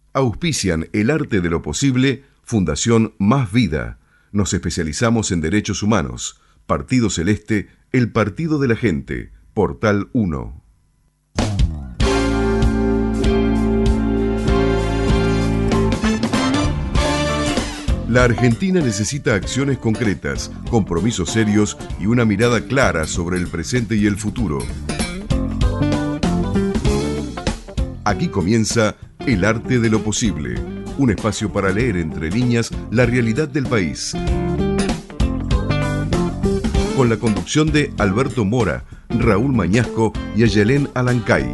Auspician El Arte de lo Posible, Fundación Más Vida. Nos especializamos en derechos humanos. Partido Celeste, el partido de la gente. Portal 1. La Argentina necesita acciones concretas, compromisos serios y una mirada clara sobre el presente y el futuro. Aquí comienza El Arte de lo Posible, un espacio para leer entre líneas la realidad del país. Con la conducción de Alberto Mora, Raúl Mañasco y Ayelén Alancay.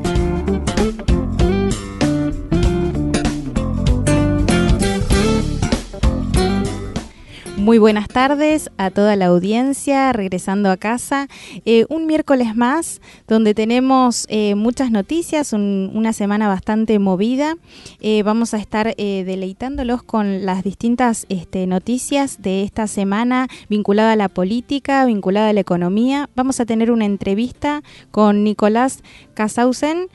Muy buenas tardes a toda la audiencia, regresando a casa. Un miércoles más donde tenemos muchas noticias, una semana bastante movida. Vamos a estar deleitándolos con las distintas noticias de esta semana vinculada a la política, vinculada a la economía. Vamos a tener una entrevista con Nicolás Casauseu,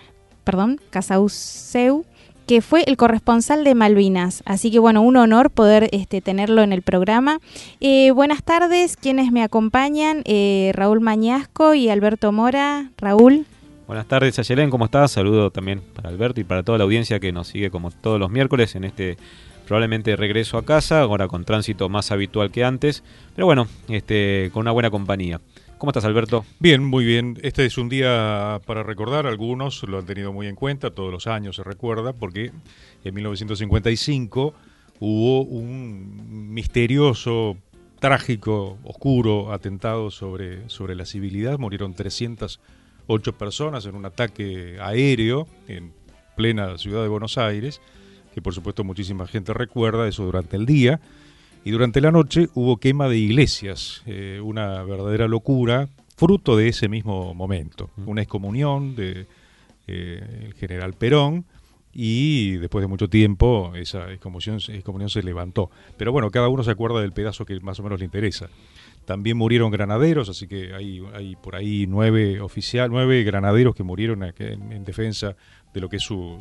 que fue el corresponsal de Malvinas. Así que bueno, un honor poder tenerlo en el programa. Buenas tardes, quienes me acompañan, Raúl Mañasco y Alberto Mora. Raúl. Buenas tardes, Ayelén, ¿cómo estás? Saludo también para Alberto y para toda la audiencia que nos sigue como todos los miércoles en este probablemente regreso a casa, ahora con tránsito más habitual que antes, pero bueno, con una buena compañía. ¿Cómo estás, Alberto? Bien, muy bien. Este es un día para recordar, algunos lo han tenido muy en cuenta, todos los años se recuerda, porque en 1955 hubo un misterioso, trágico, oscuro atentado sobre la civilidad. Murieron 308 personas en un ataque aéreo en plena ciudad de Buenos Aires, que por supuesto muchísima gente recuerda eso durante el día. Y durante la noche hubo quema de iglesias, una verdadera locura, fruto de ese mismo momento. Una excomunión del general Perón, y después de mucho tiempo esa excomunión se levantó. Pero bueno, cada uno se acuerda del pedazo que más o menos le interesa. También murieron granaderos, así que hay por ahí 9 granaderos que murieron en defensa de lo que es su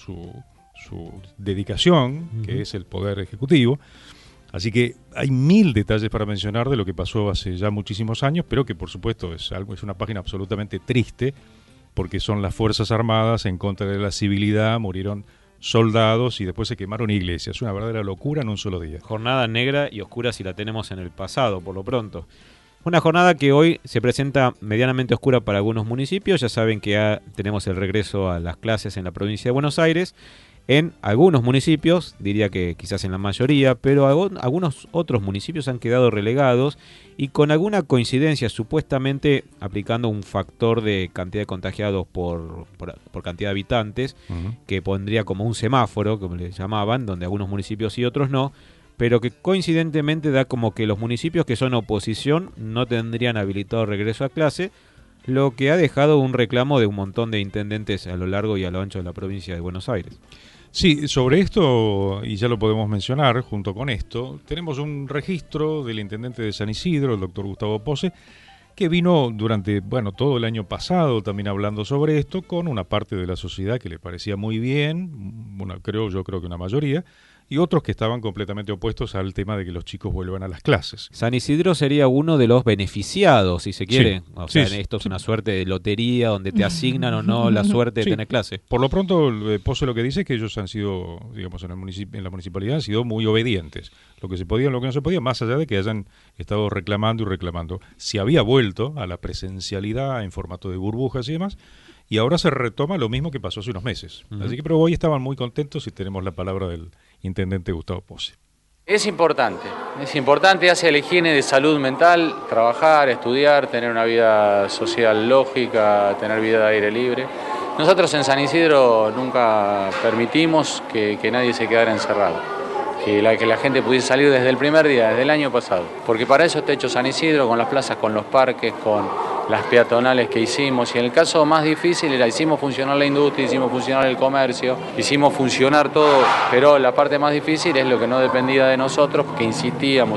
dedicación, que es el poder ejecutivo. Así que hay 1000 detalles para mencionar de lo que pasó hace ya muchísimos años, pero que por supuesto es una página absolutamente triste, porque son las Fuerzas Armadas en contra de la civilidad, murieron soldados y después se quemaron iglesias. Una verdadera locura en un solo día. Jornada negra y oscura si la tenemos en el pasado, por lo pronto. Una jornada que hoy se presenta medianamente oscura para algunos municipios. Ya saben que tenemos el regreso a las clases en la provincia de Buenos Aires. En algunos municipios, diría que quizás en la mayoría, pero algunos otros municipios han quedado relegados y con alguna coincidencia, supuestamente aplicando un factor de cantidad de contagiados por cantidad de habitantes, que pondría como un semáforo, como le llamaban, donde algunos municipios y otros no, pero que coincidentemente da como que los municipios que son oposición no tendrían habilitado regreso a clase, lo que ha dejado un reclamo de un montón de intendentes a lo largo y a lo ancho de la provincia de Buenos Aires. Sí, sobre esto, y ya lo podemos mencionar junto con esto, tenemos un registro del intendente de San Isidro, el doctor Gustavo Pose, que vino durante todo el año pasado también hablando sobre esto, con una parte de la sociedad que le parecía muy bien, yo creo que una mayoría, y otros que estaban completamente opuestos al tema de que los chicos vuelvan a las clases. San Isidro sería uno de los beneficiados, si se quiere. Sí, o sea, esto es una suerte de lotería donde te asignan o no la suerte de tener clase. Por lo pronto, Pose lo que dice es que ellos han sido, digamos, en la municipalidad han sido muy obedientes. Lo que se podía, lo que no se podía, más allá de que hayan estado reclamando y reclamando. Si había vuelto a la presencialidad en formato de burbujas y demás, y ahora se retoma lo mismo que pasó hace unos meses. Así que pero hoy estaban muy contentos y tenemos la palabra del intendente Gustavo Pose. Es importante hacia la higiene de salud mental, trabajar, estudiar, tener una vida social lógica, tener vida de aire libre. Nosotros en San Isidro nunca permitimos que nadie se quedara encerrado, que la gente pudiese salir desde el primer día, desde el año pasado, porque para eso está hecho San Isidro, con las plazas, con los parques, con las peatonales que hicimos, y en el caso más difícil hicimos funcionar la industria, hicimos funcionar el comercio, hicimos funcionar todo, pero la parte más difícil es lo que no dependía de nosotros, que insistíamos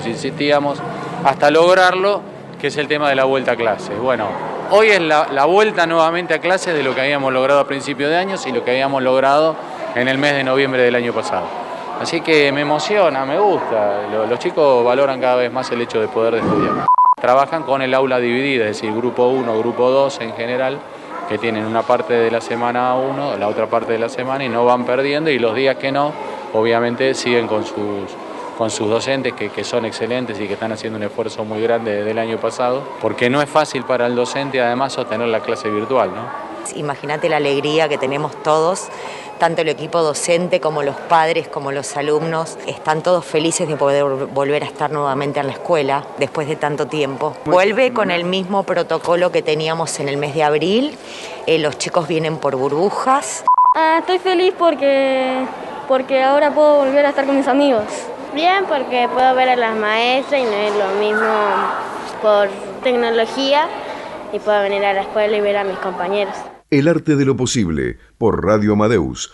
hasta lograrlo, que es el tema de la vuelta a clases. Bueno, hoy es la vuelta nuevamente a clases de lo que habíamos logrado a principios de años y lo que habíamos logrado en el mes de noviembre del año pasado. Así que me emociona, me gusta. Los chicos valoran cada vez más el hecho de poder estudiar. Trabajan con el aula dividida, es decir, grupo 1, grupo 2 en general, que tienen una parte de la semana 1, la otra parte de la semana y no van perdiendo, y los días que no, obviamente siguen con sus docentes que son excelentes y que están haciendo un esfuerzo muy grande desde el año pasado, porque no es fácil para el docente además sostener la clase virtual, ¿no? Imagínate la alegría que tenemos todos, tanto el equipo docente como los padres, como los alumnos, están todos felices de poder volver a estar nuevamente en la escuela después de tanto tiempo. Vuelve con el mismo protocolo que teníamos en el mes de abril, los chicos vienen por burbujas. Estoy feliz porque ahora puedo volver a estar con mis amigos. Bien, porque puedo ver a las maestras y no es lo mismo por tecnología, y puedo venir a la escuela y ver a mis compañeros. El arte de lo posible, por Radio Amadeus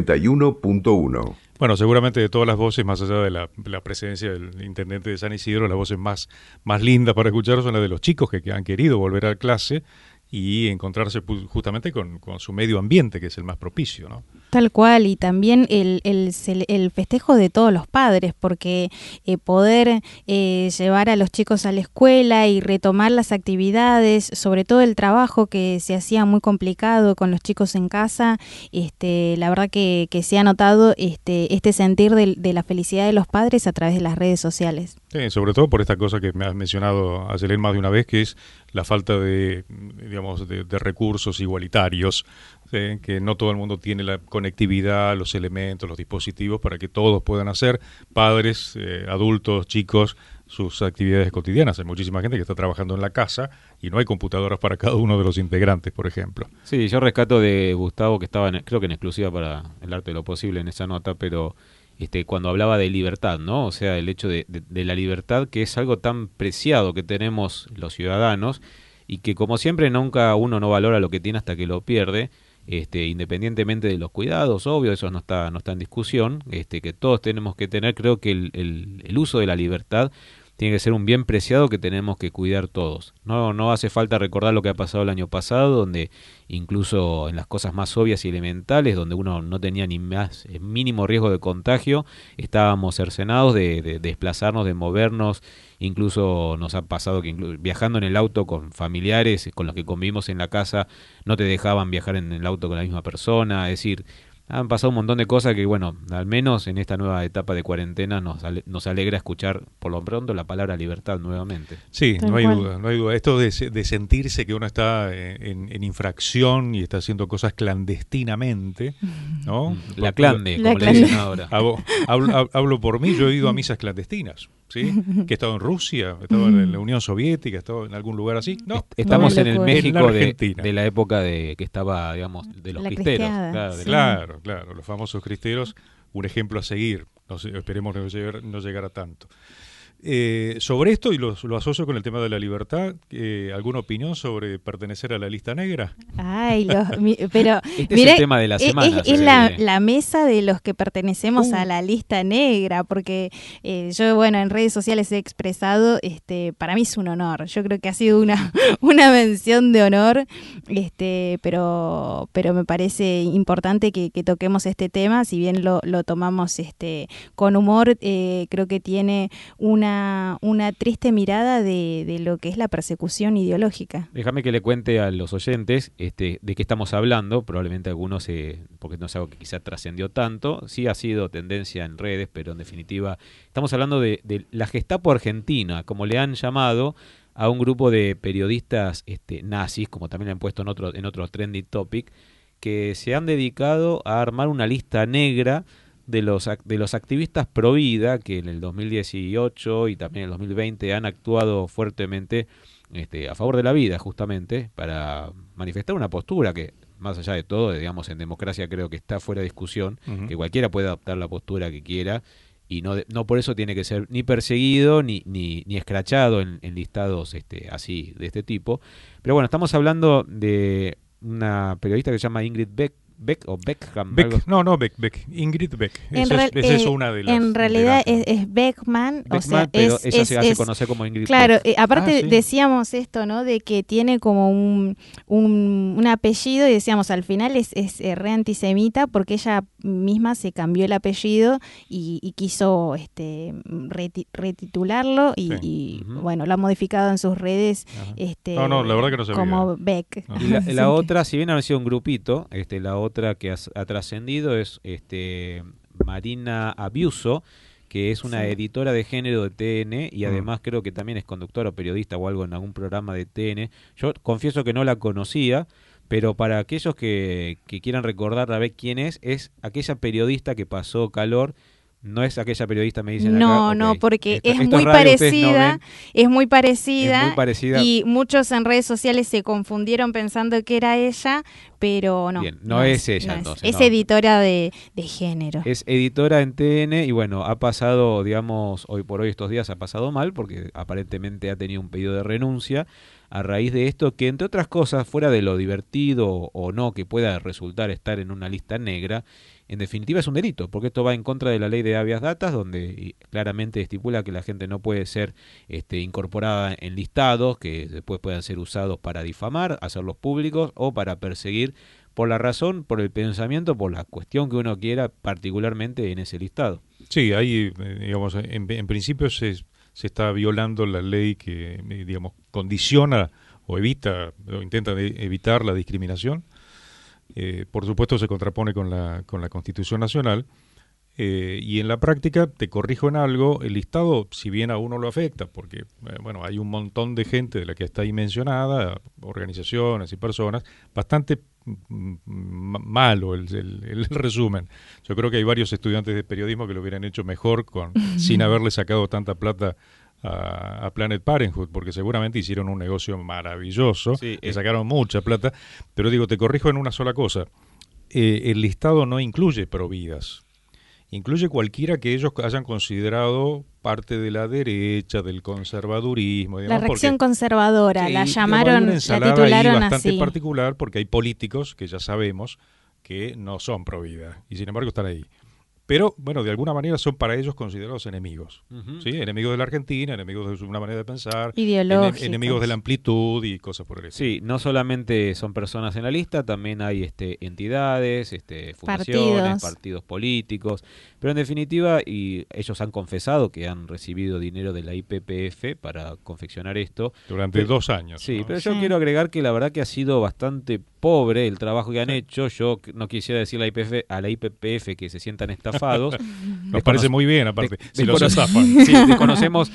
91.1. Bueno, seguramente de todas las voces, más allá de la presencia del intendente de San Isidro, las voces más lindas para escuchar son las de los chicos que han querido volver a clase y encontrarse justamente con su medio ambiente, que es el más propicio, ¿no? Tal cual, y también el festejo de todos los padres, porque poder llevar a los chicos a la escuela y retomar las actividades, sobre todo el trabajo que se hacía muy complicado con los chicos en casa, la verdad que se ha notado este sentir de la felicidad de los padres a través de las redes sociales. Sí, sobre todo por esta cosa que me has mencionado, Ayelén, más de una vez, que es la falta de recursos igualitarios, que no todo el mundo tiene la conectividad, los elementos, los dispositivos para que todos puedan hacer, padres, adultos, chicos, sus actividades cotidianas. Hay muchísima gente que está trabajando en la casa y no hay computadoras para cada uno de los integrantes, por ejemplo. Sí, yo rescato de Gustavo, que estaba creo que en exclusiva para el arte de lo posible en esa nota, pero cuando hablaba de libertad, ¿no? O sea, el hecho de la libertad, que es algo tan preciado que tenemos los ciudadanos y que, como siempre, nunca uno no valora lo que tiene hasta que lo pierde, independientemente de los cuidados, obvio, eso no está en discusión, que todos tenemos que tener. Creo que el uso de la libertad tiene que ser un bien preciado que tenemos que cuidar todos. No hace falta recordar lo que ha pasado el año pasado, donde incluso en las cosas más obvias y elementales, donde uno no tenía ni más mínimo riesgo de contagio, estábamos cercenados de desplazarnos, de movernos. Incluso nos ha pasado que viajando en el auto con familiares con los que convivimos en la casa, no te dejaban viajar en el auto con la misma persona. Es decir, han pasado un montón de cosas que, bueno, al menos en esta nueva etapa de cuarentena nos alegra escuchar por lo pronto la palabra libertad nuevamente. Sí, no hay duda. Esto de sentirse que uno está en infracción y está haciendo cosas clandestinamente, ¿no? La clande, como le dicen ahora. Hablo por mí, yo he ido a misas clandestinas. ¿Sí? Que he estado en Rusia, he estado en la Unión Soviética, he estado en algún lugar así. No, estamos en el México de la época de que estaba, digamos, de los cristeros. Claro, los famosos cristeros, un ejemplo a seguir. Esperemos no llegar a tanto. Sobre esto, y lo asocio con el tema de la libertad, ¿alguna opinión sobre pertenecer a la lista negra? Ay, pero este es el tema de la semana. Es la mesa de los que pertenecemos a la lista negra, porque yo, bueno, en redes sociales he expresado, para mí es un honor. Yo creo que ha sido una mención de honor, pero me parece importante que toquemos este tema, si bien lo tomamos con humor, creo que tiene una triste mirada de lo que es la persecución ideológica. Déjame que le cuente a los oyentes de qué estamos hablando. Probablemente algunos, porque no es algo que quizá trascendió tanto, sí ha sido tendencia en redes, pero en definitiva estamos hablando de la Gestapo Argentina, como le han llamado a un grupo de periodistas nazis, como también le han puesto en otro trending topic, que se han dedicado a armar una lista negra de los activistas pro vida, que en el 2018 y también en el 2020 han actuado fuertemente a favor de la vida, justamente para manifestar una postura que, más allá de todo, digamos, en democracia creo que está fuera de discusión, que cualquiera puede adoptar la postura que quiera y no por eso tiene que ser ni perseguido ni escrachado en listados así de este tipo. Pero bueno, estamos hablando de una periodista que se llama Ingrid Beck o Beckham. Beck, no, Beck. Ingrid Beck. Esa es una de las. En realidad es Beckman, o sea, pero ella se hace conocer como Ingrid claro, Beck. Aparte sí. decíamos esto, ¿no? De que tiene como un apellido y decíamos al final es re antisemita porque ella misma se cambió el apellido y quiso retitularlo y bueno, lo ha modificado en sus redes. No, la verdad que no sabía. Como Beck. Y la otra, si bien ha sido un grupito, la otra que ha trascendido es Marina Abiuso, que es una editora de género de TN y además creo que también es conductora o periodista o algo en algún programa de TN. Yo confieso que no la conocía, pero para aquellos que quieran recordar a ver quién es aquella periodista que pasó calor. No es aquella periodista, me dicen acá. No, porque es esto muy radio, parecida, no es muy parecida, es muy parecida. Y muchos en redes sociales se confundieron pensando que era ella, pero no. Bien, no es ella, entonces. Es editora de género. Es editora en TN y bueno, ha pasado, digamos, hoy por hoy estos días ha pasado mal porque aparentemente ha tenido un pedido de renuncia a raíz de esto que, entre otras cosas, fuera de lo divertido o no que pueda resultar estar en una lista negra, en definitiva es un delito, porque esto va en contra de la ley de habeas datas, donde claramente estipula que la gente no puede ser incorporada en listados que después puedan ser usados para difamar, hacerlos públicos o para perseguir por la razón, por el pensamiento, por la cuestión que uno quiera, particularmente en ese listado. Sí, ahí, digamos, en principio se está violando la ley que, digamos, condiciona o evita o intenta evitar la discriminación. Por supuesto se contrapone con la Constitución Nacional y en la práctica, te corrijo en algo, el listado, si bien a uno lo afecta, porque bueno, hay un montón de gente de la que está ahí mencionada, organizaciones y personas, bastante malo el resumen. Yo creo que hay varios estudiantes de periodismo que lo hubieran hecho mejor sin haberle sacado tanta plata a Planet Parenthood, porque seguramente hicieron un negocio maravilloso, le sacaron mucha plata, pero digo, te corrijo en una sola cosa, el listado no incluye providas, incluye cualquiera que ellos hayan considerado parte de la derecha, del conservadurismo. La reacción conservadora, la llamaron, la ahí titularon bastante así. particular, porque hay políticos que ya sabemos que no son pro vida, y sin embargo están ahí. Pero, bueno, de alguna manera son para ellos considerados enemigos. ¿Sí? Enemigos de la Argentina, enemigos de una manera de pensar, ideológicos, enemigos de la amplitud y cosas por el estilo. Sí, no solamente son personas en la lista, también hay entidades, fundaciones, partidos políticos. Pero en definitiva, y ellos han confesado que han recibido dinero de la IPPF para confeccionar esto. Durante 2 años. Sí, ¿no? pero yo quiero agregar que la verdad que ha sido bastante pobre el trabajo que han hecho. Yo no quisiera decir a la IPPF que se sientan estafados. Nos parece muy bien, aparte, si los zafan. Sí, desconocemos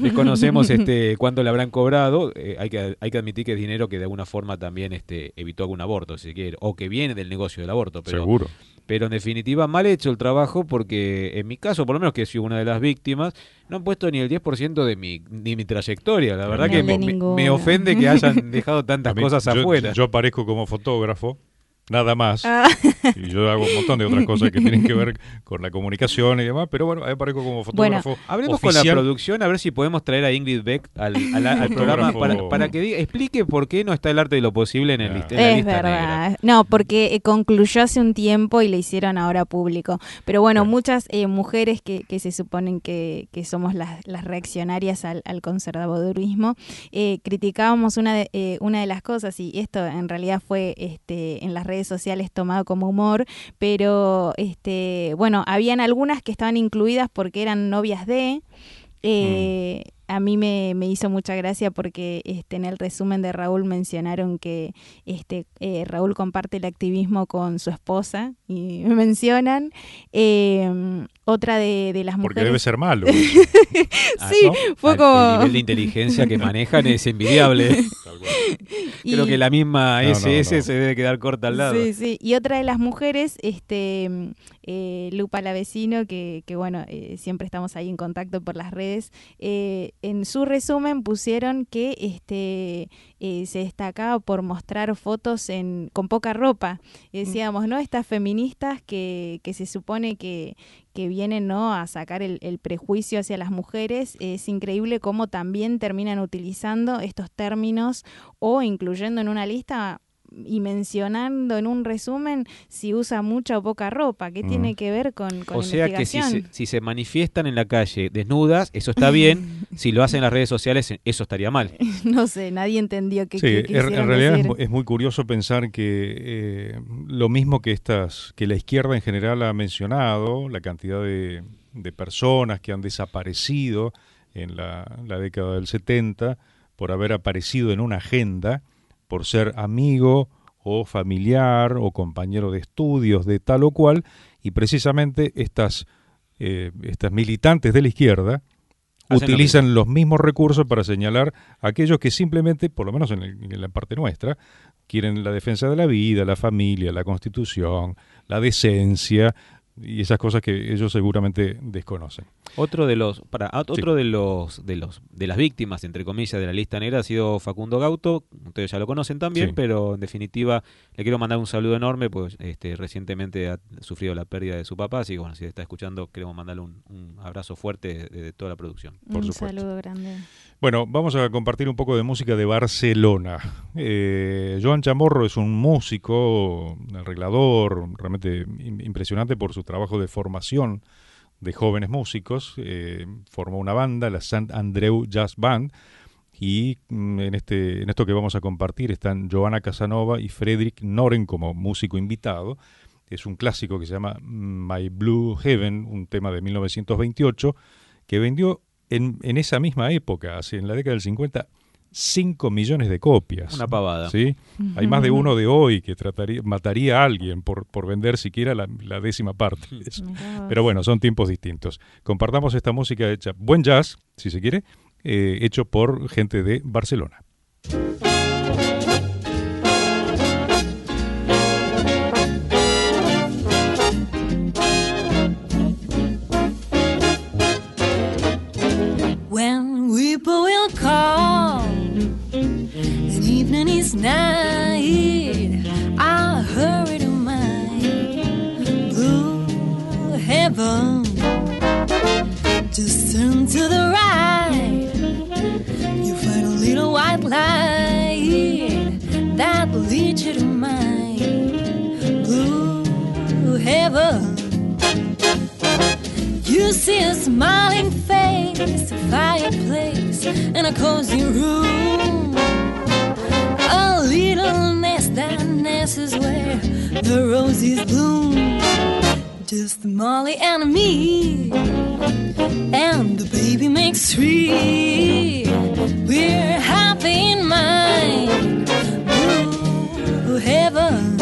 cuánto le habrán cobrado. Hay que admitir que es dinero que de alguna forma también evitó algún aborto, si se quiere, o que viene del negocio del aborto. Seguro. Pero en definitiva, mal hecho el trabajo porque en mi caso, por lo menos que soy una de las víctimas, no han puesto ni el 10% de mi trayectoria. La verdad que me ofende que hayan dejado tantas cosas afuera. Yo aparezco como fotógrafo, nada más. Y yo hago un montón de otras cosas que tienen que ver con la comunicación y demás, pero bueno, ahí aparezco como fotógrafo. Bueno, hablemos oficial. Con la producción a ver si podemos traer a Ingrid Beck al programa para que explique por qué no está el arte de lo posible en la lista verdad. negra. No, porque concluyó hace un tiempo y le hicieron ahora público. Pero bueno, muchas mujeres que se suponen que somos las reaccionarias al conservadurismo, criticábamos una de las cosas, y esto en realidad fue en las redes sociales tomado como humor, pero bueno, habían algunas que estaban incluidas porque eran novias de a mí me hizo mucha gracia porque en el resumen de Raúl mencionaron que Raúl comparte el activismo con su esposa y me mencionan otra de las mujeres. Porque debe ser malo. Sí, ¿no? Fue como... El nivel de inteligencia que manejan es envidiable. Creo que la misma SS se debe quedar corta al lado. Sí. Y otra de las mujeres, Lupa la vecino, que bueno, siempre estamos ahí en contacto por las redes, en su resumen pusieron que se destacaba por mostrar fotos con poca ropa. Decíamos, ¿no? Estas feministas que se supone que vienen, ¿no?, a sacar el prejuicio hacia las mujeres, es increíble cómo también terminan utilizando estos términos o incluyendo en una lista y mencionando en un resumen si usa mucha o poca ropa. ¿Qué tiene que ver con o la sea investigación? que si se manifiestan en la calle desnudas, eso está bien. Si lo hacen en las redes sociales, eso estaría mal. No sé, nadie entendió qué Sí, quisieron en realidad decir. es muy curioso pensar que lo mismo que la izquierda en general ha mencionado, la cantidad de personas que han desaparecido en la década del 70 por haber aparecido en una agenda, por ser amigo o familiar o compañero de estudios de tal o cual, y precisamente estas militantes de la izquierda utilizan los mismos recursos para señalar a aquellos que simplemente, por lo menos en la parte nuestra, quieren la defensa de la vida, la familia, la Constitución, la decencia y esas cosas que ellos seguramente desconocen. Otro de las víctimas, entre comillas, de la lista negra ha sido Facundo Gauto. Ustedes ya lo conocen también, Sí. pero en definitiva le quiero mandar un saludo enorme, pues recientemente ha sufrido la pérdida de su papá, así que bueno, si está escuchando, queremos mandarle un abrazo fuerte de toda la producción. Por Un supuesto. saludo grande. Bueno, vamos a compartir un poco de música de Barcelona. Joan Chamorro es un músico, arreglador, realmente impresionante por su trabajo de formación de jóvenes músicos. Formó una banda, la Sant Andreu Jazz Band, y en esto que vamos a compartir están Joana Casanova y Fredrik Noren como músico invitado. Es un clásico que se llama My Blue Heaven, un tema de 1928, que vendió en esa misma época, en la década del 50, 5 millones de copias. Una pavada. ¿Sí? Hay más de uno de hoy que mataría a alguien por vender siquiera la 10ª parte de eso. Pero bueno, son tiempos distintos. Compartamos esta música hecha, buen jazz, si se quiere, hecho por gente de Barcelona. When people will call, and evening is night, I'll hurry to my blue heaven. Just turn to the right, you find a little white light that will lead you to my blue heaven. You see a smiling face, a fireplace, and a cozy room. A little nest, that nest is where the roses bloom. Just Molly and me, and the baby makes 3. We're happy in my blue heaven.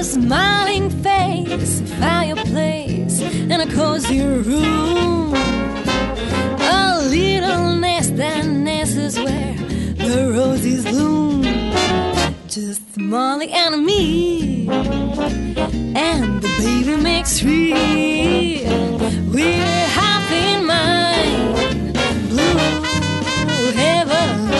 smiling face, a fireplace, and a cozy room. A little nest, that nest is where the roses bloom. Just Molly and me, and the baby makes three. We're half in mind, blue heaven.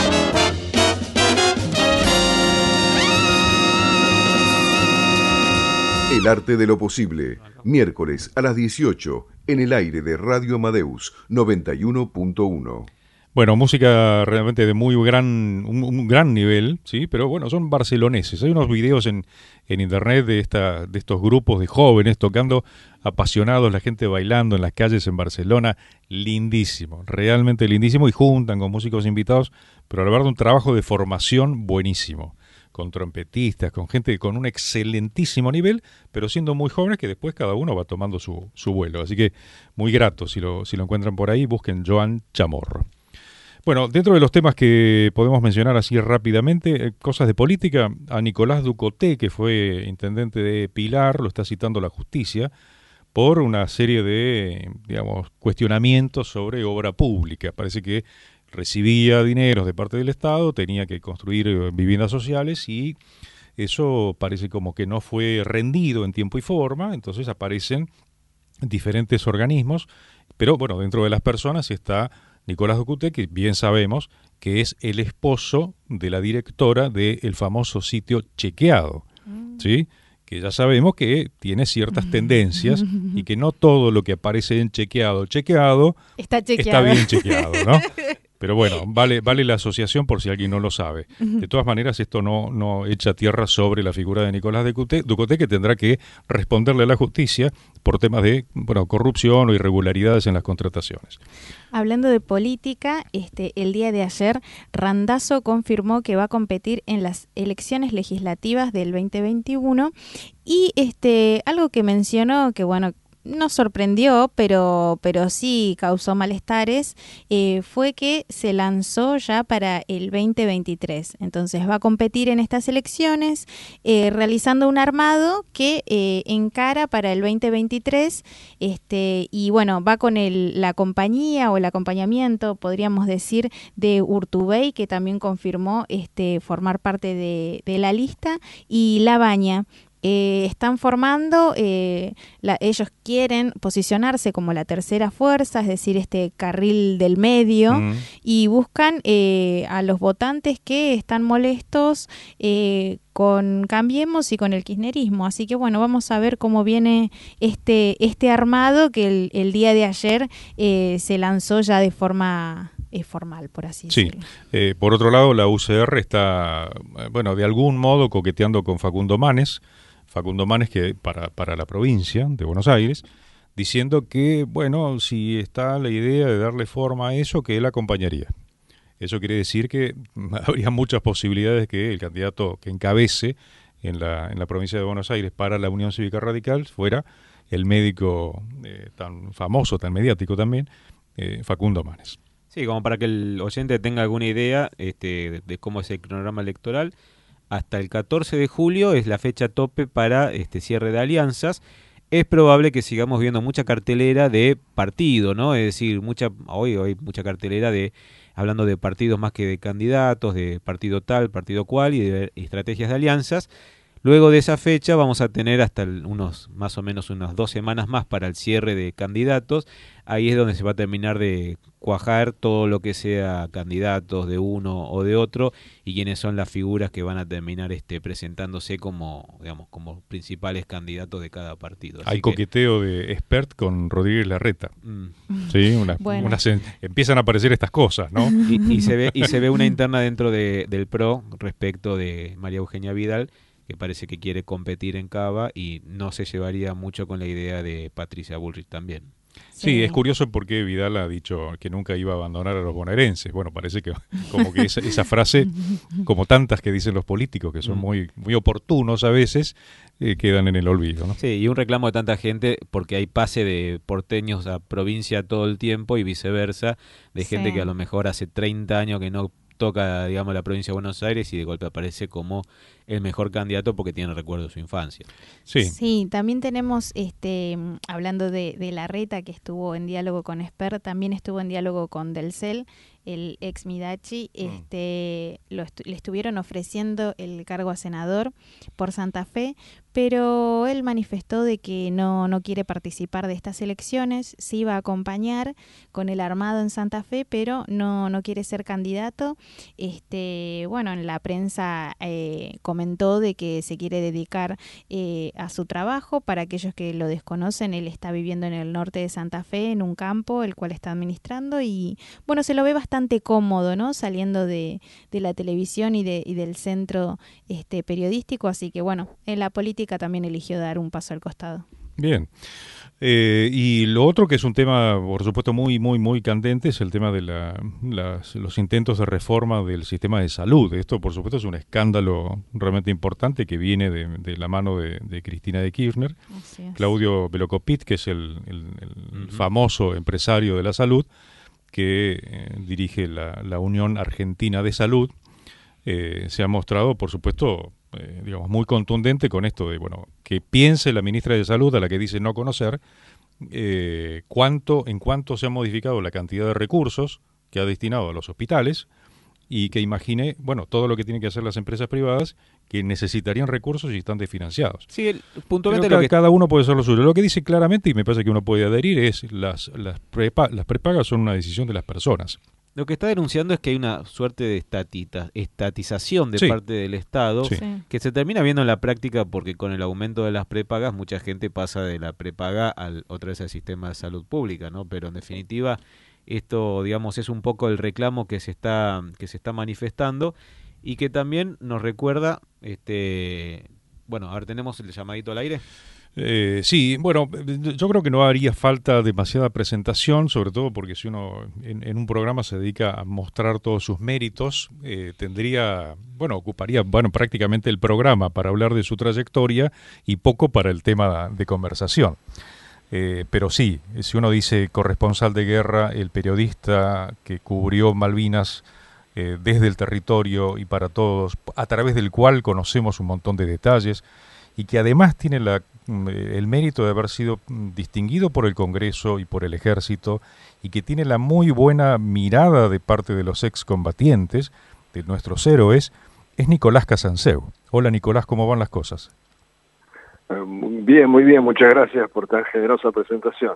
El arte de lo posible, miércoles a las 18, en el aire de Radio Amadeus 91.1. Bueno, música realmente de muy un gran nivel, sí, pero bueno, son barceloneses. Hay unos videos en internet de estos grupos de jóvenes tocando apasionados, la gente bailando en las calles en Barcelona, lindísimo, realmente lindísimo, y juntan con músicos invitados, pero la verdad un trabajo de formación buenísimo, con trompetistas, con gente con un excelentísimo nivel, pero siendo muy jóvenes que después cada uno va tomando su vuelo. Así que muy grato, si lo encuentran por ahí, busquen Joan Chamorro. Bueno, dentro de los temas que podemos mencionar así rápidamente, cosas de política, a Nicolás Ducoté, que fue intendente de Pilar, lo está citando la justicia, por una serie de, digamos, cuestionamientos sobre obra pública. Parece que recibía dineros de parte del Estado, tenía que construir viviendas sociales y eso parece como que no fue rendido en tiempo y forma, entonces aparecen diferentes organismos, pero bueno, dentro de las personas está Nicolás Ducoté, que bien sabemos que es el esposo de la directora del famoso sitio Chequeado, ¿sí? Que ya sabemos que tiene ciertas tendencias y que no todo lo que aparece en Chequeado está bien chequeado, ¿no? Pero bueno, vale la asociación por si alguien no lo sabe. De todas maneras, esto no echa tierra sobre la figura de Nicolás Ducoté, que tendrá que responderle a la justicia por temas de corrupción o irregularidades en las contrataciones. Hablando de política, el día de ayer, Randazzo confirmó que va a competir en las elecciones legislativas del 2021 y algo que mencionó que, bueno, no sorprendió, pero sí causó malestares, fue que se lanzó ya para el 2023. Entonces va a competir en estas elecciones realizando un armado que encara para el 2023 y bueno, va con la compañía o el acompañamiento, podríamos decir, de Urtubey, que también confirmó formar parte de la lista, y La Baña. Están formando, ellos quieren posicionarse como la tercera fuerza, es decir, carril del medio, y buscan a los votantes que están molestos con Cambiemos y con el kirchnerismo. Así que bueno, vamos a ver cómo viene este armado que el día de ayer se lanzó ya de forma formal, por así decirlo. Sí, por otro lado, la UCR está, bueno, de algún modo coqueteando con Facundo Manes, que para la provincia de Buenos Aires, diciendo que, bueno, si está la idea de darle forma a eso, que él acompañaría. Eso quiere decir que habría muchas posibilidades que el candidato que encabece en la provincia de Buenos Aires para la Unión Cívica Radical fuera el médico tan famoso, tan mediático también, Facundo Manes. Sí, como para que el oyente tenga alguna idea de cómo es el cronograma electoral. Hasta el 14 de julio es la fecha tope para cierre de alianzas. Es probable que sigamos viendo mucha cartelera de partido, ¿no? Es decir, hoy hay mucha cartelera hablando de partidos más que de candidatos, de partido tal, partido cual, y de estrategias de alianzas. Luego de esa fecha vamos a tener hasta más o menos unas 2 semanas más para el cierre de candidatos. Ahí es donde se va a terminar de cuajar todo lo que sea candidatos de uno o de otro y quiénes son las figuras que van a terminar presentándose como principales candidatos de cada partido. Así hay coqueteo de expert con Rodríguez Larreta. Sí, empiezan a aparecer estas cosas, ¿no? Y se ve una interna dentro del PRO respecto de María Eugenia Vidal, que parece que quiere competir en Cava y no se llevaría mucho con la idea de Patricia Bullrich también. Sí, es curioso porque Vidal ha dicho que nunca iba a abandonar a los bonaerenses. Bueno, parece que como que esa frase, como tantas que dicen los políticos, que son muy, muy oportunos a veces, quedan en el olvido, ¿no? Sí, y un reclamo de tanta gente porque hay pase de porteños a provincia todo el tiempo y viceversa, de gente que a lo mejor hace 30 años que no toca, digamos, la provincia de Buenos Aires y de golpe aparece como el mejor candidato porque tiene recuerdo de su infancia. Sí, también tenemos, hablando de Larreta, que estuvo en diálogo con Esper, también estuvo en diálogo con Delcel, el ex Midachi, le estuvieron ofreciendo el cargo a senador por Santa Fe, pero él manifestó de que no quiere participar de estas elecciones, sí iba a acompañar con el armado en Santa Fe, pero no quiere ser candidato. Bueno, en la prensa comentó de que se quiere dedicar a su trabajo. Para aquellos que lo desconocen, él está viviendo en el norte de Santa Fe, en un campo, el cual está administrando, y bueno, se lo ve bastante cómodo, ¿no? Saliendo de la televisión y del centro periodístico, así que bueno, en la política también eligió dar un paso al costado. Bien. Y lo otro que es un tema, por supuesto, muy candente es el tema de los intentos de reforma del sistema de salud. Esto, por supuesto, es un escándalo realmente importante que viene de la mano de Cristina de Kirchner. Claudio Velocopit, que es el famoso empresario de la salud, que dirige la Unión Argentina de Salud, se ha mostrado, por supuesto, digamos, muy contundente con esto de, bueno, que piense la ministra de Salud, a la que dice no conocer, en cuánto se ha modificado la cantidad de recursos que ha destinado a los hospitales, y que imagine, bueno, todo lo que tienen que hacer las empresas privadas que necesitarían recursos y están desfinanciados. Sí, puntualmente cada uno puede hacer lo suyo. Lo que dice claramente, y me parece que uno puede adherir, es las prepagas son una decisión de las personas. Lo que está denunciando es que hay una suerte de estatización de parte del Estado, que se termina viendo en la práctica porque con el aumento de las prepagas mucha gente pasa de la prepaga otra vez al sistema de salud pública, ¿no? Pero en definitiva esto, digamos, es un poco el reclamo que se está manifestando y que también nos recuerda, bueno, a ver, tenemos el llamadito al aire. Sí, bueno, yo creo que no haría falta demasiada presentación, sobre todo porque si uno en un programa se dedica a mostrar todos sus méritos, ocuparía prácticamente el programa para hablar de su trayectoria y poco para el tema de conversación. Pero sí, si uno dice corresponsal de guerra, el periodista que cubrió Malvinas desde el territorio y para todos, a través del cual conocemos un montón de detalles, y que además tiene el mérito de haber sido distinguido por el Congreso y por el Ejército, y que tiene la muy buena mirada de parte de los excombatientes, de nuestros héroes, es Nicolás Casanseu. Hola Nicolás, ¿cómo van las cosas? Bien, muy bien, muchas gracias por tan generosa presentación.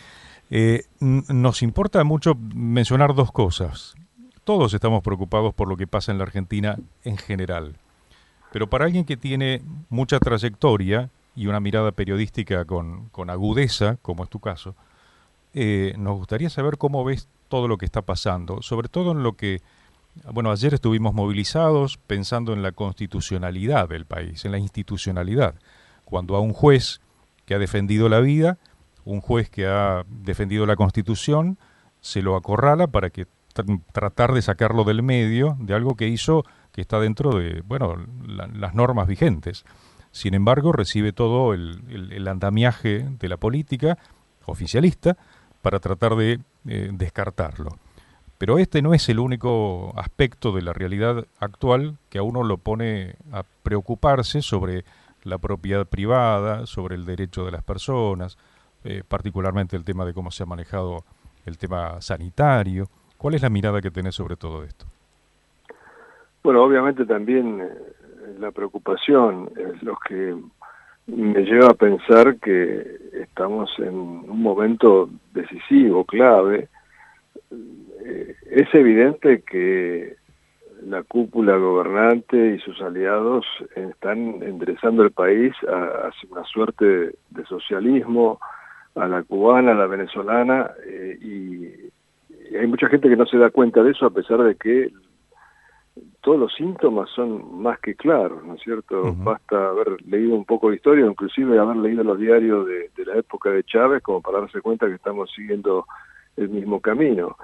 Nos importa mucho mencionar dos cosas. Todos estamos preocupados por lo que pasa en la Argentina en general. Pero para alguien que tiene mucha trayectoria y una mirada periodística con agudeza, como es tu caso, nos gustaría saber cómo ves todo lo que está pasando, sobre todo en lo que, bueno, ayer estuvimos movilizados pensando en la constitucionalidad del país, en la institucionalidad, cuando a un juez que ha defendido la vida, un juez que ha defendido la Constitución, se lo acorrala para que tratar de sacarlo del medio de algo que hizo que está dentro de, las normas vigentes. Sin embargo, recibe todo el andamiaje de la política oficialista para tratar de descartarlo. Pero este no es el único aspecto de la realidad actual que a uno lo pone a preocuparse sobre la propiedad privada, sobre el derecho de las personas, particularmente el tema de cómo se ha manejado el tema sanitario. ¿Cuál es la mirada que tenés sobre todo esto? Bueno, obviamente también la preocupación es lo que me lleva a pensar que estamos en un momento decisivo, clave. Es evidente que la cúpula gobernante y sus aliados están enderezando el país hacia una suerte de socialismo, a la cubana, a la venezolana, y hay mucha gente que no se da cuenta de eso, a pesar de que todos los síntomas son más que claros, ¿no es cierto? Uh-huh. Basta haber leído un poco de historia, inclusive haber leído los diarios de la época de Chávez, como para darse cuenta que estamos siguiendo el mismo camino.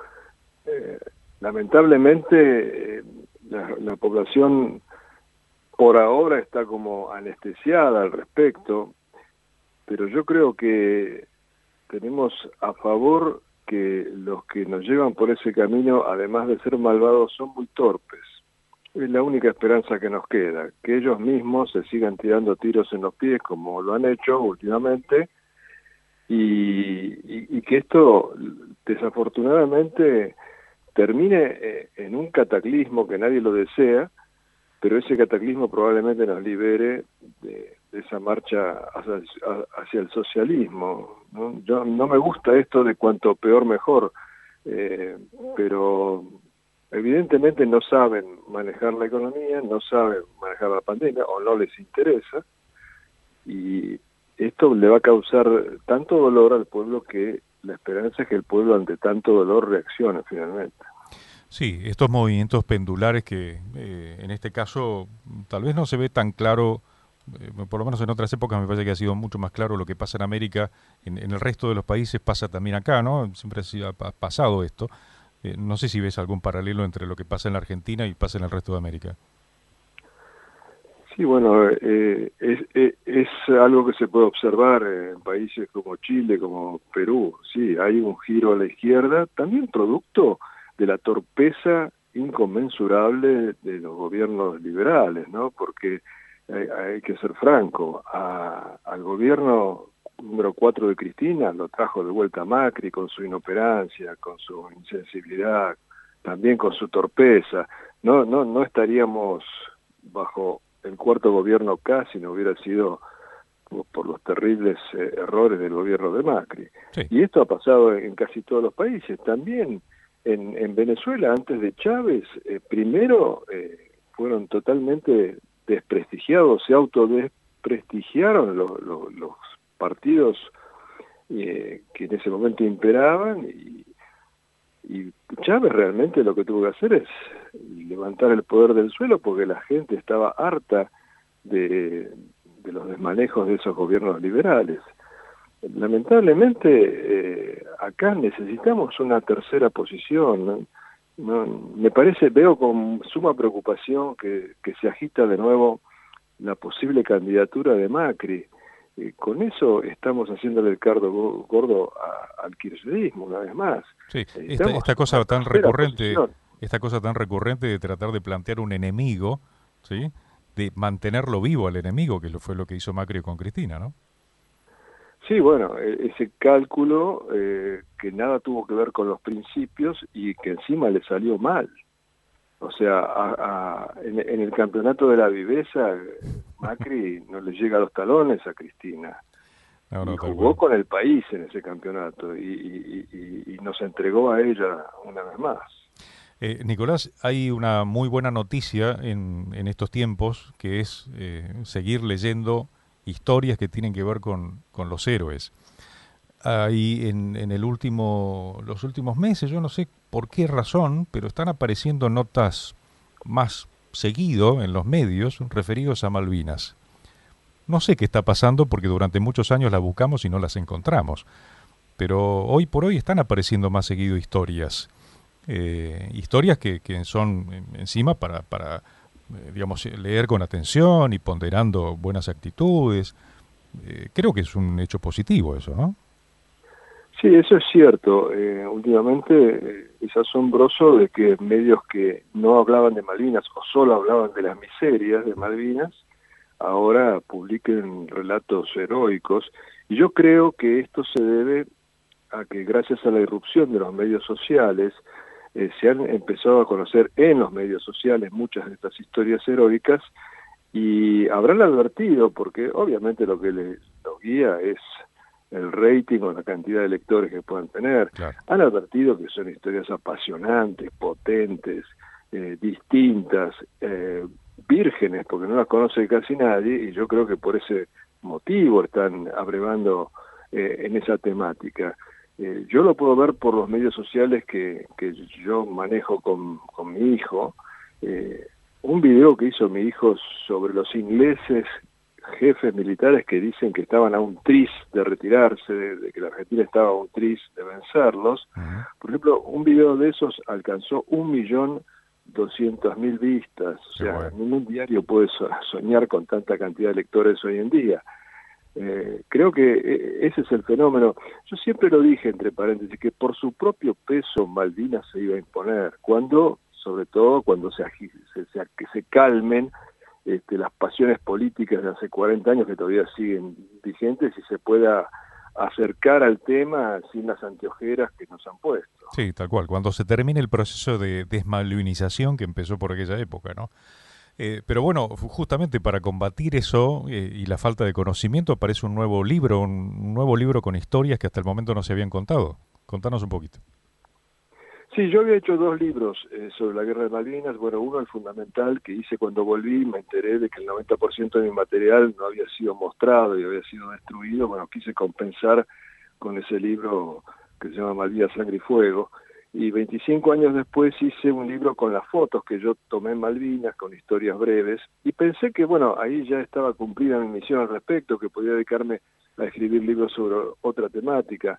Lamentablemente, la población por ahora está como anestesiada al respecto, pero yo creo que tenemos a favor que los que nos llevan por ese camino, además de ser malvados, son muy torpes. Es la única esperanza que nos queda, que ellos mismos se sigan tirando tiros en los pies como lo han hecho últimamente y que esto desafortunadamente termine en un cataclismo que nadie lo desea, pero ese cataclismo probablemente nos libere de esa marcha hacia el socialismo, ¿no? Yo no me gusta esto de cuanto peor mejor, pero evidentemente no saben manejar la economía, no saben manejar la pandemia o no les interesa, y esto le va a causar tanto dolor al pueblo que la esperanza es que el pueblo ante tanto dolor reaccione finalmente. Sí, estos movimientos pendulares que en este caso tal vez no se ve tan claro, por lo menos en otras épocas me parece que ha sido mucho más claro lo que pasa en América, en el resto de los países pasa también acá, ¿no? Siempre ha pasado esto. No sé si ves algún paralelo entre lo que pasa en la Argentina y pasa en el resto de América. Sí, bueno, es algo que se puede observar en países como Chile, como Perú. Sí, hay un giro a la izquierda, también producto de la torpeza inconmensurable de los gobiernos liberales, ¿no? Porque hay que ser franco, al gobierno número 4 de Cristina lo trajo de vuelta Macri con su inoperancia, con su insensibilidad, también con su torpeza. No estaríamos bajo el cuarto gobierno K si no hubiera sido por los terribles errores del gobierno de Macri. Sí. Y esto ha pasado en casi todos los países. También en Venezuela, antes de Chávez, primero fueron totalmente desprestigiados, se autodesprestigiaron los partidos que en ese momento imperaban y Chávez realmente lo que tuvo que hacer es levantar el poder del suelo porque la gente estaba harta de los desmanejos de esos gobiernos liberales. Lamentablemente acá necesitamos una tercera posición, ¿no? Me parece, veo con suma preocupación que se agita de nuevo la posible candidatura de Macri. Con eso estamos haciéndole el caldo gordo al kirchnerismo una vez más. Sí, esta cosa tan recurrente, de tratar de plantear un enemigo, ¿sí? De mantenerlo vivo al enemigo, que fue lo que hizo Macri con Cristina, ¿no? Sí, bueno, ese cálculo que nada tuvo que ver con los principios y que encima le salió mal. O sea, en el campeonato de la viveza, Macri no le llega a los talones a Cristina. No, jugó con el país en ese campeonato y nos entregó a ella una vez más. Nicolás, hay una muy buena noticia en estos tiempos, que es seguir leyendo historias que tienen que ver con los héroes. Ahí en los últimos meses, yo no sé por qué razón, pero están apareciendo notas más seguido en los medios referidos a Malvinas. No sé qué está pasando porque durante muchos años las buscamos y no las encontramos, pero hoy por hoy están apareciendo más seguido historias. Historias que son encima para digamos, leer con atención y ponderando buenas actitudes. Creo que es un hecho positivo eso, ¿no? Sí, eso es cierto. Últimamente es asombroso de que medios que no hablaban de Malvinas o solo hablaban de las miserias de Malvinas, ahora publiquen relatos heroicos. Y yo creo que esto se debe a que gracias a la irrupción de los medios sociales, se han empezado a conocer en los medios sociales muchas de estas historias heroicas y habrán advertido, porque obviamente lo que los guía es el rating o la cantidad de lectores que puedan tener. Claro. Han advertido que son historias apasionantes, potentes, distintas, vírgenes, porque no las conoce casi nadie, y yo creo que por ese motivo están abrevando en esa temática. Yo lo puedo ver por los medios sociales que yo manejo con mi hijo. Un video que hizo mi hijo sobre los ingleses, jefes militares que dicen que estaban a un tris de retirarse, de que la Argentina estaba a un tris de vencerlos. Uh-huh. Por ejemplo, un video de esos alcanzó 1.200.000 vistas. O sea, bueno, ningún diario puede soñar con tanta cantidad de lectores hoy en día. Creo que ese es el fenómeno. Yo siempre lo dije, entre paréntesis, que por su propio peso Malvinas se iba a imponer, sobre todo cuando que se calmen las pasiones políticas de hace 40 años que todavía siguen vigentes y se pueda acercar al tema sin las anteojeras que nos han puesto. Sí, tal cual, cuando se termine el proceso de desmalvinización que empezó por aquella época, ¿no? Pero bueno, justamente para combatir eso y la falta de conocimiento aparece un nuevo libro con historias que hasta el momento no se habían contado. Contanos un poquito. Sí, yo había hecho 2 libros sobre la Guerra de Malvinas. Bueno, uno, el fundamental, que hice cuando volví, me enteré de que el 90% de mi material no había sido mostrado y había sido destruido. Bueno, quise compensar con ese libro que se llama Malvinas, Sangre y Fuego. Y 25 años después hice un libro con las fotos que yo tomé en Malvinas, con historias breves, y pensé que, bueno, ahí ya estaba cumplida mi misión al respecto, que podía dedicarme a escribir libros sobre otra temática.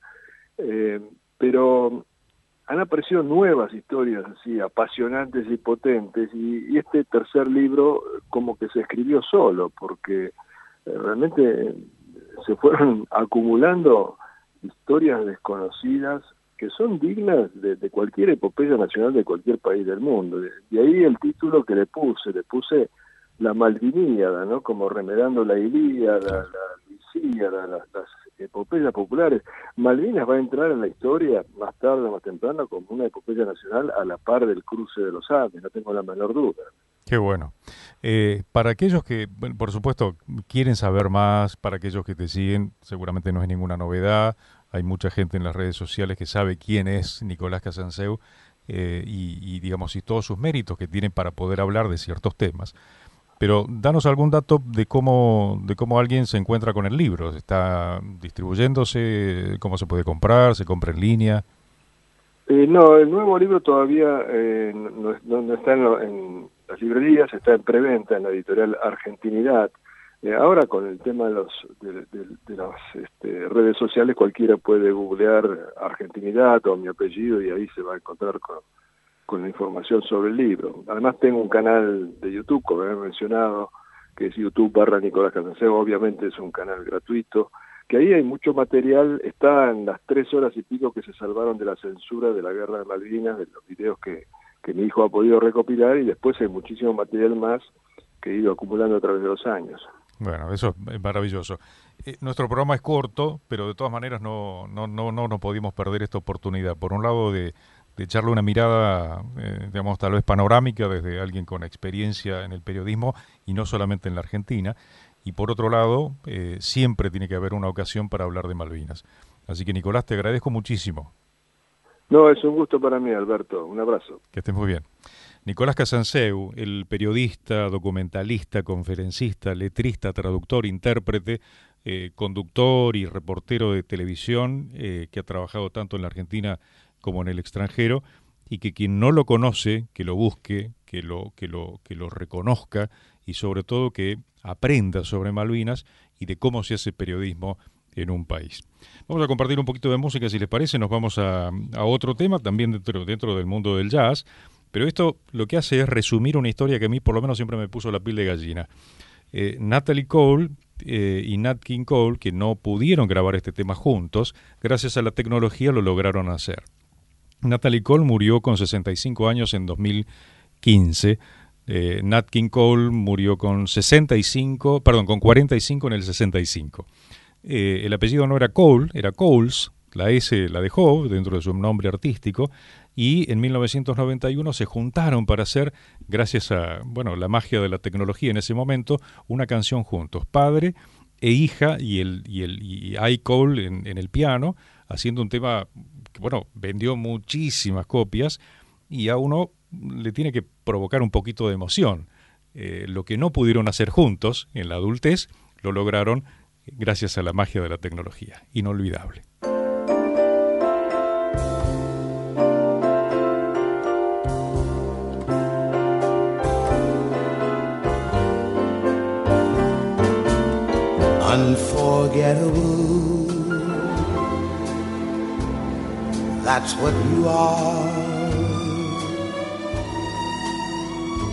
Pero han aparecido nuevas historias así, apasionantes y potentes, y este tercer libro como que se escribió solo, porque realmente se fueron acumulando historias desconocidas que son dignas de cualquier epopeya nacional de cualquier país del mundo. De ahí el título que le puse la Malviníada, ¿no? Como remedando la Ilíada, la Luisíada, las epopeyas populares. Malvinas va a entrar en la historia más tarde o más temprano como una epopeya nacional a la par del cruce de los Andes, no tengo la menor duda. Qué bueno. Para aquellos que, bueno, por supuesto, quieren saber más, para aquellos que te siguen, seguramente no es ninguna novedad. Hay mucha gente en las redes sociales que sabe quién es Nicolás Casanseu y digamos, y todos sus méritos que tiene para poder hablar de ciertos temas. Pero danos algún dato de cómo alguien se encuentra con el libro. ¿Está distribuyéndose? ¿Cómo se puede comprar? ¿Se compra en línea? No, el nuevo libro todavía no está en las librerías, está en preventa en la editorial Argentinidad. Ahora con el tema de las redes sociales, cualquiera puede googlear Argentinidad o mi apellido y ahí se va a encontrar con la información sobre el libro. Además tengo un canal de YouTube, como he mencionado, que es YouTube/Nicolás Casanseu. Obviamente es un canal gratuito, que ahí hay mucho material. Está en las 3 horas y pico que se salvaron de la censura de la Guerra de Malvinas, de los videos que mi hijo ha podido recopilar, y después hay muchísimo material más que he ido acumulando a través de los años. Bueno, eso es maravilloso. Nuestro programa es corto, pero de todas maneras no pudimos perder esta oportunidad. Por un lado, de echarle una mirada, digamos, tal vez panorámica desde alguien con experiencia en el periodismo y no solamente en la Argentina. Y por otro lado, siempre tiene que haber una ocasión para hablar de Malvinas. Así que, Nicolás, te agradezco muchísimo. No, es un gusto para mí, Alberto. Un abrazo. Que estés muy bien. Nicolás Casanseu, el periodista, documentalista, conferencista, letrista, traductor, intérprete, conductor y reportero de televisión, que ha trabajado tanto en la Argentina como en el extranjero, y que quien no lo conoce, que lo busque, que lo reconozca y sobre todo que aprenda sobre Malvinas y de cómo se hace periodismo en un país. Vamos a compartir un poquito de música, si les parece. Nos vamos a otro tema, también dentro del mundo del jazz. Pero esto lo que hace es resumir una historia que a mí por lo menos siempre me puso la piel de gallina. Natalie Cole y Nat King Cole, que no pudieron grabar este tema juntos, gracias a la tecnología lo lograron hacer. Natalie Cole murió con 65 años en 2015. Nat King Cole murió con 45 en el 65. El apellido no era Cole, era Coles. La S la dejó dentro de su nombre artístico y en 1991 se juntaron para hacer, gracias a la magia de la tecnología en ese momento, una canción juntos, padre e hija y I. Cole en el piano, haciendo un tema que vendió muchísimas copias y a uno le tiene que provocar un poquito de emoción. Lo que no pudieron hacer juntos en la adultez, lo lograron gracias a la magia de la tecnología. Inolvidable. Unforgettable, that's what you are.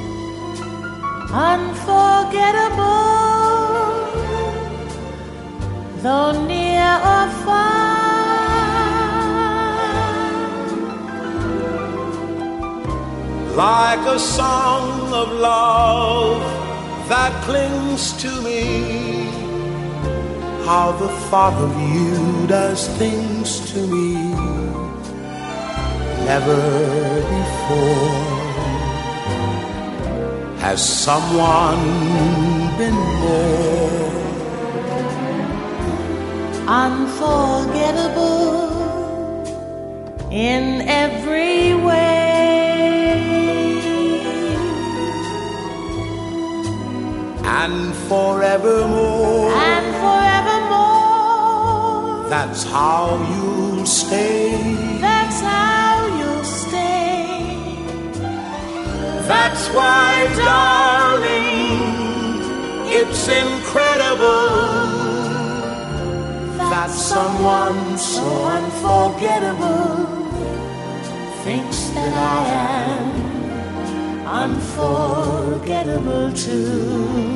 Unforgettable, though near or far, like a song of love that clings to me. How the thought of you does things to me never before has someone been more unforgettable in every way, and forevermore. and forevermore. That's how you'll stay. That's how you'll stay. That's why, darling, it's incredible that someone so unforgettable Thinks that I am unforgettable too.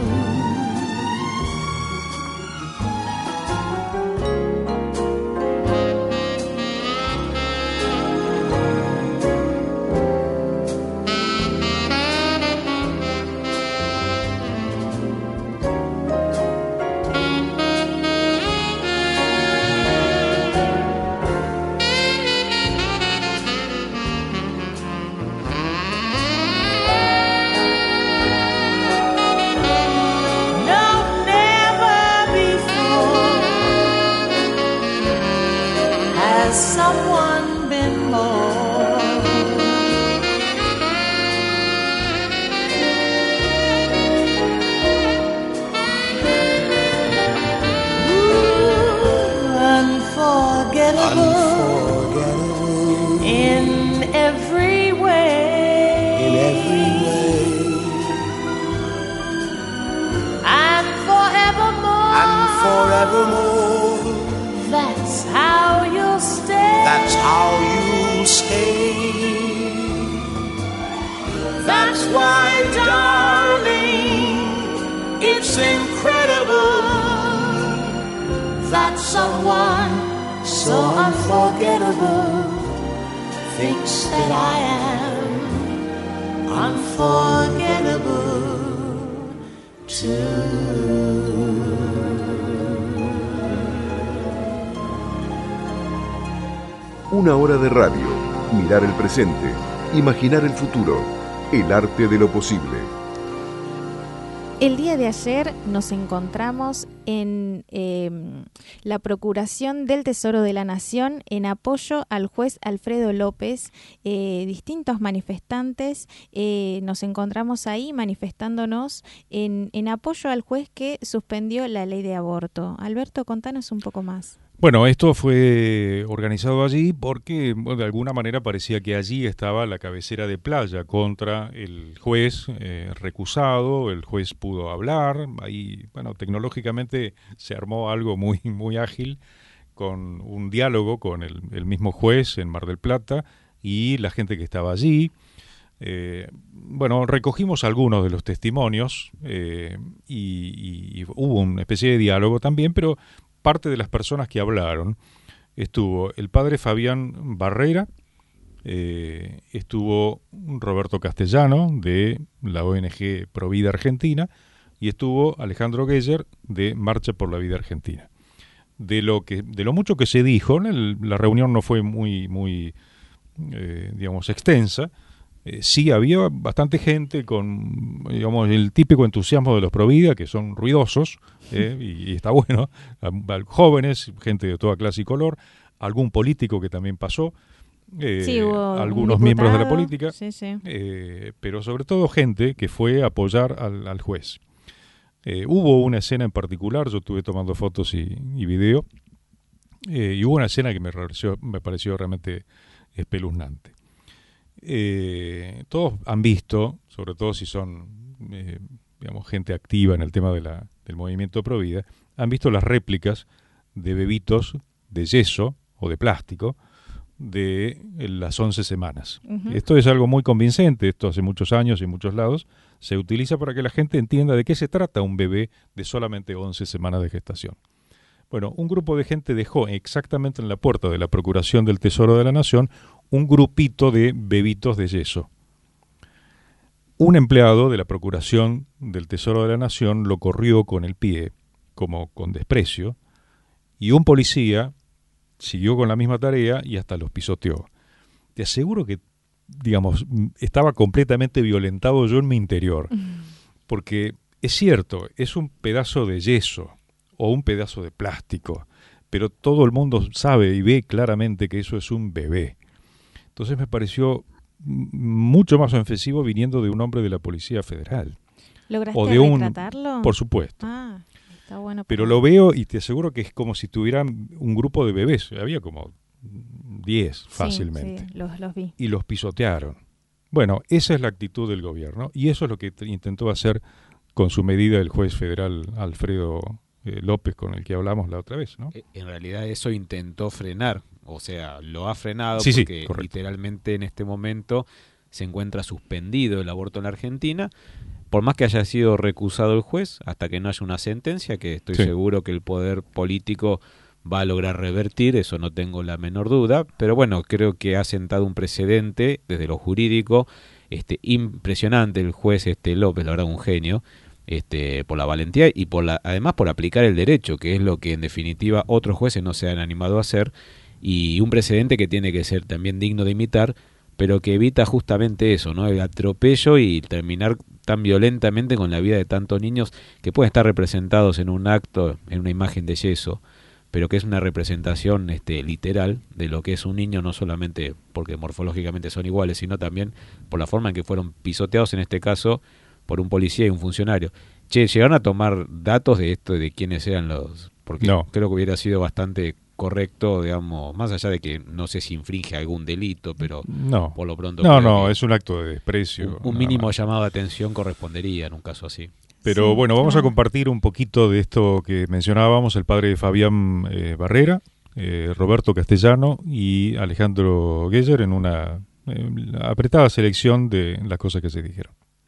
Someone been more unforgettable in every way. And forevermore. That's how you'll stay. That's how you'll stay. That's why, darling, it's incredible that someone so unforgettable thinks that I am unforgettable too. Una hora de radio, mirar el presente, imaginar el futuro, el arte de lo posible. El día de ayer nos encontramos en la Procuración del Tesoro de la Nación en apoyo al juez Alfredo López. Distintos manifestantes nos encontramos ahí manifestándonos en apoyo al juez que suspendió la ley de aborto. Alberto, contanos un poco más. Bueno, esto fue organizado allí porque bueno, de alguna manera parecía que allí estaba la cabecera de playa contra el juez recusado. El juez pudo hablar, ahí, bueno, tecnológicamente se armó algo muy, muy ágil con un diálogo con el mismo juez en Mar del Plata y la gente que estaba allí. Bueno, recogimos algunos de los testimonios y hubo una especie de diálogo también, pero parte de las personas que hablaron estuvo el padre Fabián Barrera, estuvo Roberto Castellano de la ONG Provida Argentina y estuvo Alejandro Geyer de Marcha por la Vida Argentina. De lo mucho que se dijo, la reunión no fue muy digamos, extensa. Sí había bastante gente con, digamos, el típico entusiasmo de los Provida, que son ruidosos, y está bueno, jóvenes, gente de toda clase y color, algún político que también pasó, sí, algunos miembros de la política, sí. pero sobre todo gente que fue a apoyar al juez. Hubo una escena en particular, yo estuve tomando fotos y video, y hubo una escena que me pareció realmente espeluznante. Todos han visto, sobre todo si son digamos, gente activa en el tema del movimiento Provida, han visto las réplicas de bebitos de yeso o de plástico de las 11 semanas. Uh-huh. Esto es algo muy convincente, esto hace muchos años y en muchos lados se utiliza para que la gente entienda de qué se trata un bebé de solamente 11 semanas de gestación. Bueno, un grupo de gente dejó exactamente en la puerta de la Procuración del Tesoro de la Nación un grupito de bebitos de yeso. Un empleado de la Procuración del Tesoro de la Nación lo corrió con el pie, como con desprecio, y un policía siguió con la misma tarea y hasta los pisoteó. Te aseguro que, digamos, estaba completamente violentado yo en mi interior, porque es cierto, es un pedazo de yeso o un pedazo de plástico, pero todo el mundo sabe y ve claramente que eso es un bebé. Entonces me pareció mucho más ofensivo viniendo de un hombre de la Policía Federal. ¿Lograste o de retratarlo? Por supuesto. Ah, está bueno. Pero lo veo y te aseguro que es como si tuvieran un grupo de bebés. Había como 10 fácilmente. Sí, los vi. Y los pisotearon. Bueno, esa es la actitud del gobierno y eso es lo que intentó hacer con su medida el juez federal Alfredo López, con el que hablamos la otra vez, ¿no? En realidad eso intentó frenar, o sea, lo ha frenado porque literalmente en este momento se encuentra suspendido el aborto en la Argentina, por más que haya sido recusado el juez, hasta que no haya una sentencia, que estoy seguro que el poder político va a lograr revertir, eso no tengo la menor duda, pero bueno, creo que ha sentado un precedente desde lo jurídico impresionante el juez López, la verdad un genio, por la valentía y además por aplicar el derecho, que es lo que en definitiva otros jueces no se han animado a hacer, y un precedente que tiene que ser también digno de imitar, pero que evita justamente eso, ¿no? El atropello y terminar tan violentamente con la vida de tantos niños que pueden estar representados en un acto, en una imagen de yeso, pero que es una representación literal de lo que es un niño, no solamente porque morfológicamente son iguales, sino también por la forma en que fueron pisoteados, en este caso por un policía y un funcionario. ¿Llegaron a tomar datos de esto, de quiénes eran los...? Porque creo que hubiera sido bastante correcto, digamos, más allá de que no sé si infringe algún delito, pero por lo pronto... No, es un acto de desprecio. Un mínimo llamado de atención correspondería en un caso así. Pero bueno, vamos a compartir un poquito de esto que mencionábamos, el padre Fabián Barrera, Roberto Castellano y Alejandro Geyer en una apretada selección de las cosas que se dijeron.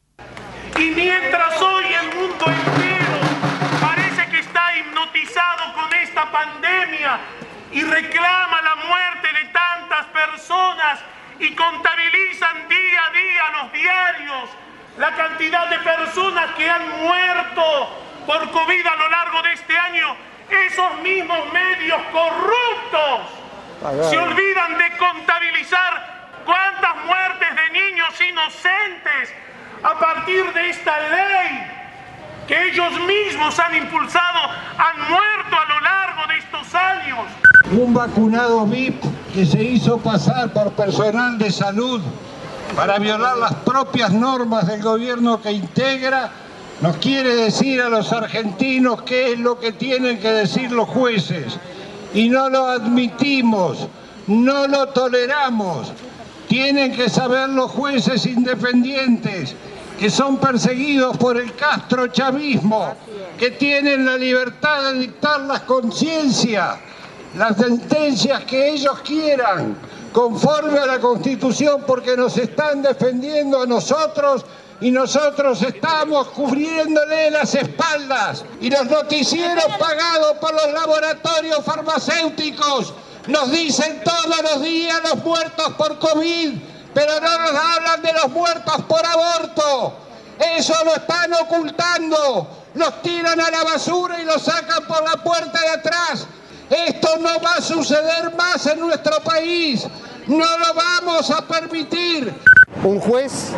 Y mientras hoy el mundo entero parece que está hipnotizado con esta pandemia y reclama la muerte de tantas personas y contabilizan día a día los diarios la cantidad de personas que han muerto por COVID a lo largo de este año, esos mismos medios corruptos se olvidan de contabilizar cuántas muertes de niños inocentes a partir de esta ley que ellos mismos han impulsado, han muerto a lo largo de estos años. Un vacunado VIP que se hizo pasar por personal de salud para violar las propias normas del gobierno que integra, nos quiere decir a los argentinos qué es lo que tienen que decir los jueces. Y no lo admitimos, no lo toleramos. Tienen que saber los jueces independientes que son perseguidos por el castrochavismo, que tienen la libertad de dictar las conciencias, las sentencias que ellos quieran, conforme a la Constitución, porque nos están defendiendo a nosotros y nosotros estamos cubriéndole las espaldas. Y los noticieros pagados por los laboratorios farmacéuticos nos dicen todos los días los muertos por COVID, pero no nos hablan de los muertos por aborto. Eso lo están ocultando, los tiran a la basura y los sacan por la puerta de atrás. Esto no va a suceder más en nuestro país, no lo vamos a permitir. Un juez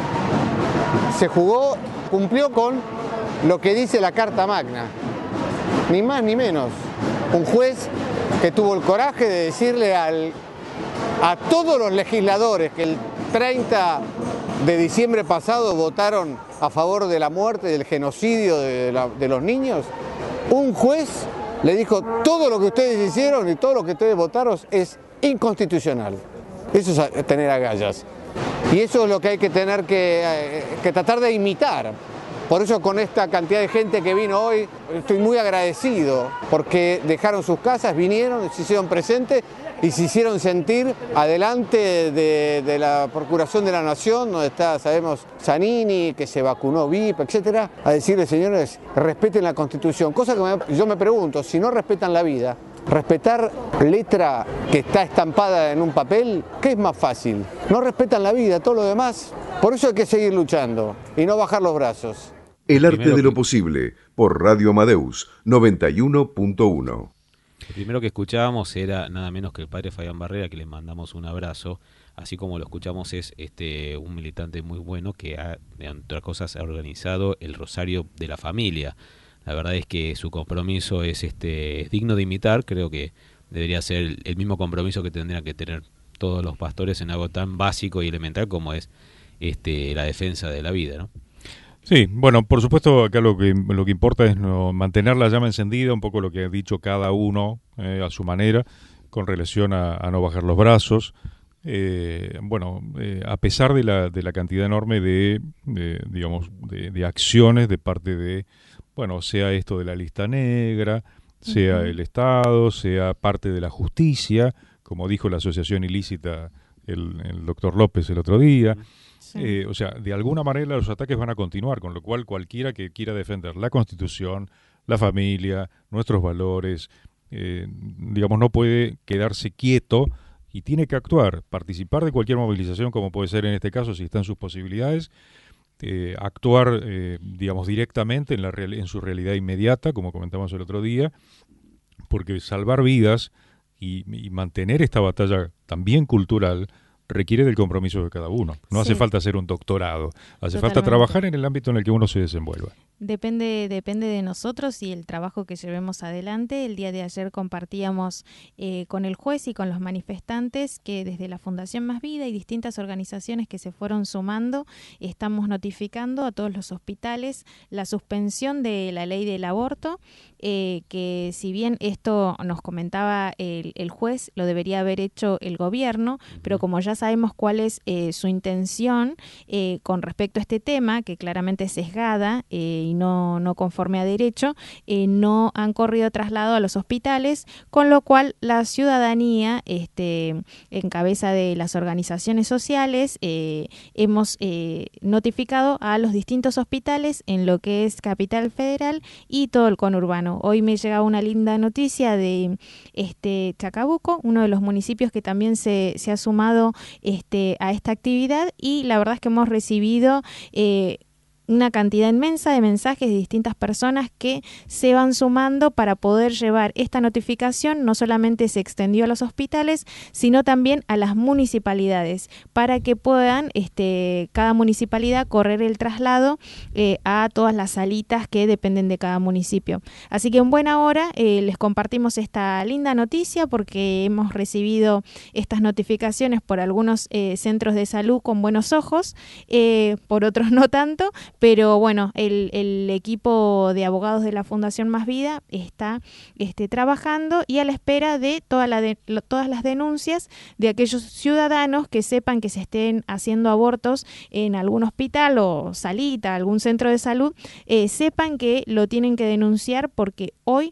se jugó, cumplió con lo que dice la Carta Magna, ni más ni menos. Un juez que tuvo el coraje de decirle a todos los legisladores que el 30 de diciembre pasado votaron a favor de la muerte, del genocidio de los niños, un juez le dijo: todo lo que ustedes hicieron y todo lo que ustedes votaron es inconstitucional. Eso es tener agallas. Y eso es lo que hay que tener que tratar de imitar. Por eso con esta cantidad de gente que vino hoy, estoy muy agradecido, porque dejaron sus casas, vinieron, se hicieron presentes y se hicieron sentir adelante de la Procuración de la Nación, donde está, sabemos, Zanini, que se vacunó VIP, etcétera, a decirle, señores, respeten la Constitución. Cosa que yo me pregunto, si no respetan la vida, respetar letra que está estampada en un papel, ¿qué es más fácil? No respetan la vida, todo lo demás. Por eso hay que seguir luchando y no bajar los brazos. El arte de lo posible, por Radio Amadeus 91.1. Lo primero que escuchábamos era nada menos que el padre Fabián Barrera, que le mandamos un abrazo. Así como lo escuchamos, es un militante muy bueno que ha, entre otras cosas, ha organizado el Rosario de la Familia. La verdad es que su compromiso es digno de imitar. Creo que debería ser el mismo compromiso que tendrían que tener todos los pastores en algo tan básico y elemental como es la defensa de la vida, ¿no? Sí, bueno, por supuesto acá lo que importa es mantener la llama encendida, un poco lo que ha dicho cada uno a su manera, con relación a no bajar los brazos. A pesar de la cantidad enorme de acciones de parte de, sea esto de la lista negra, sea el Estado, sea parte de la justicia, como dijo la asociación ilícita el doctor López el otro día. Sí. De alguna manera los ataques van a continuar, con lo cual cualquiera que quiera defender la Constitución, la familia, nuestros valores, no puede quedarse quieto y tiene que actuar, participar de cualquier movilización, como puede ser en este caso, si está en sus posibilidades, actuar, directamente en su realidad inmediata, como comentamos el otro día, porque salvar vidas y mantener esta batalla también cultural requiere del compromiso de cada uno. No hace falta hacer un doctorado, hace falta trabajar en el ámbito en el que uno se desenvuelva. Depende de nosotros y el trabajo que llevemos adelante. El día de ayer compartíamos con el juez y con los manifestantes que desde la Fundación Más Vida y distintas organizaciones que se fueron sumando, estamos notificando a todos los hospitales la suspensión de la ley del aborto, que si bien esto nos comentaba el juez, lo debería haber hecho el gobierno, pero como ya sabemos cuál es su intención con respecto a este tema, que claramente es sesgada y no conforme a derecho, no han corrido traslado a los hospitales, con lo cual la ciudadanía, en cabeza de las organizaciones sociales, hemos notificado a los distintos hospitales en lo que es Capital Federal y todo el conurbano. Hoy me llega una linda noticia de Chacabuco, uno de los municipios que también se ha sumado a esta actividad, y la verdad es que hemos recibido una cantidad inmensa de mensajes de distintas personas que se van sumando para poder llevar esta notificación. No solamente se extendió a los hospitales, sino también a las municipalidades, para que puedan cada municipalidad correr el traslado a todas las salitas que dependen de cada municipio. Así que en buena hora les compartimos esta linda noticia, porque hemos recibido estas notificaciones por algunos centros de salud con buenos ojos, por otros no tanto. Pero bueno, el equipo de abogados de la Fundación Más Vida está trabajando y a la espera de todas las denuncias de aquellos ciudadanos que sepan que se estén haciendo abortos en algún hospital o salita, algún centro de salud, sepan que lo tienen que denunciar, porque hoy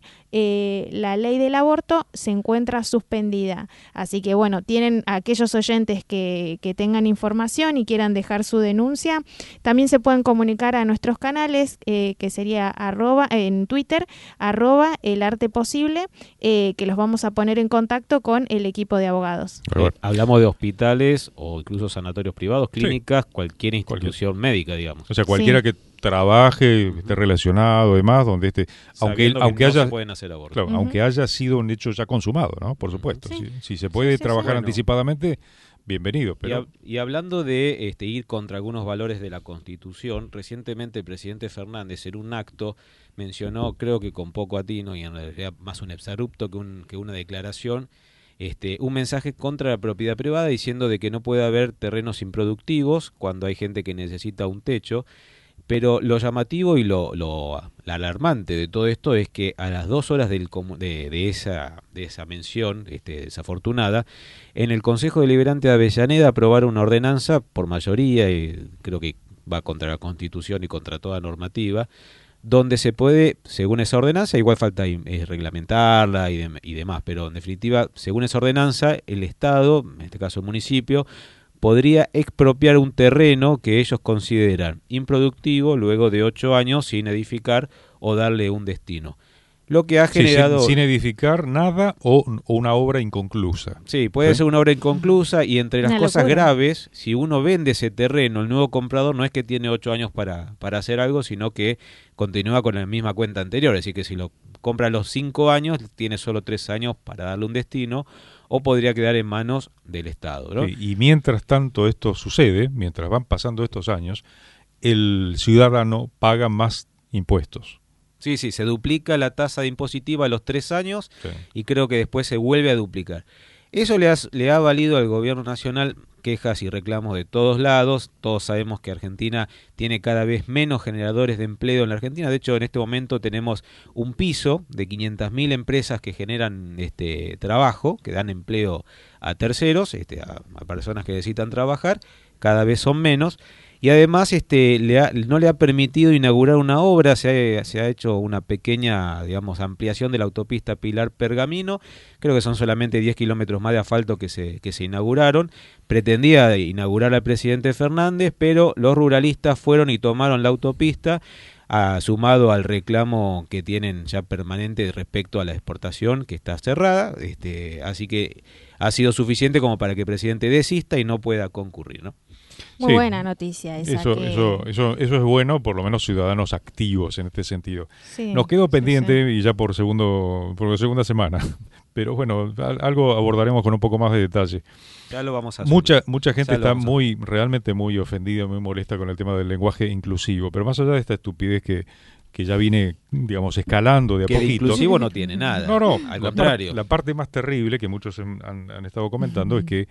la ley del aborto se encuentra suspendida. Así que bueno, tienen aquellos oyentes que tengan información y quieran dejar su denuncia, también se pueden comunicar a nuestros canales, que sería en Twitter, @elarteposible, que los vamos a poner en contacto con el equipo de abogados. Hablamos de hospitales o incluso sanatorios privados, clínicas, cualquier institución médica, digamos. O sea, cualquiera que trabaje, esté relacionado, además, donde aunque haya, pueden hacer abortos. Claro, aunque haya sido un hecho ya consumado, ¿no? Por supuesto. Si se puede trabajar anticipadamente, bienvenido. Pero... Y hablando de ir contra algunos valores de la Constitución, recientemente el presidente Fernández en un acto mencionó, creo que con poco atino y en realidad más un exabrupto que una declaración, un mensaje contra la propiedad privada, diciendo de que no puede haber terrenos improductivos cuando hay gente que necesita un techo. Pero lo llamativo y lo alarmante de todo esto es que a las 2 horas de esa mención desafortunada, en el Consejo Deliberante de Avellaneda aprobaron una ordenanza por mayoría, y creo que va contra la Constitución y contra toda normativa, donde se puede, según esa ordenanza, igual falta reglamentarla y demás, pero en definitiva, según esa ordenanza, el Estado, en este caso el municipio, podría expropiar un terreno que ellos consideran improductivo luego de 8 años sin edificar o darle un destino. Lo que ha generado... Sin edificar nada o una obra inconclusa. Sí, puede ser una obra inconclusa y entre las cosas graves, si uno vende ese terreno, el nuevo comprador no es que tiene 8 años para hacer algo, sino que continúa con la misma cuenta anterior. Es decir, que si lo compra a los 5 años, tiene solo 3 años para darle un destino o podría quedar en manos del Estado, ¿no? Y mientras tanto esto sucede, mientras van pasando estos años, el ciudadano paga más impuestos. Sí, se duplica la tasa impositiva a los 3 años y creo que después se vuelve a duplicar. Eso le ha valido al gobierno nacional quejas y reclamos de todos lados. Todos sabemos que Argentina tiene cada vez menos generadores de empleo en la Argentina. De hecho, en este momento tenemos un piso de 500.000 empresas que generan trabajo, que dan empleo a terceros, a personas que necesitan trabajar. Cada vez son menos. Y además no le ha permitido inaugurar una obra, se ha hecho una pequeña, digamos, ampliación de la autopista Pilar-Pergamino, creo que son solamente 10 kilómetros más de asfalto que se inauguraron. Pretendía inaugurar al presidente Fernández, pero los ruralistas fueron y tomaron la autopista, sumado al reclamo que tienen ya permanente respecto a la exportación, que está cerrada, así que ha sido suficiente como para que el presidente desista y no pueda concurrir, ¿no? Muy buena noticia esa. Eso es bueno, por lo menos ciudadanos activos en este sentido. Sí, nos quedó pendiente y ya por segunda semana, pero bueno, algo abordaremos con un poco más de detalle. Ya lo vamos a hacer. Mucha gente está realmente muy ofendida, muy molesta con el tema del lenguaje inclusivo, pero más allá de esta estupidez que ya viene, digamos, escalando de a poquito. Inclusivo no tiene nada. No, al contrario. La parte más terrible que muchos han estado comentando es que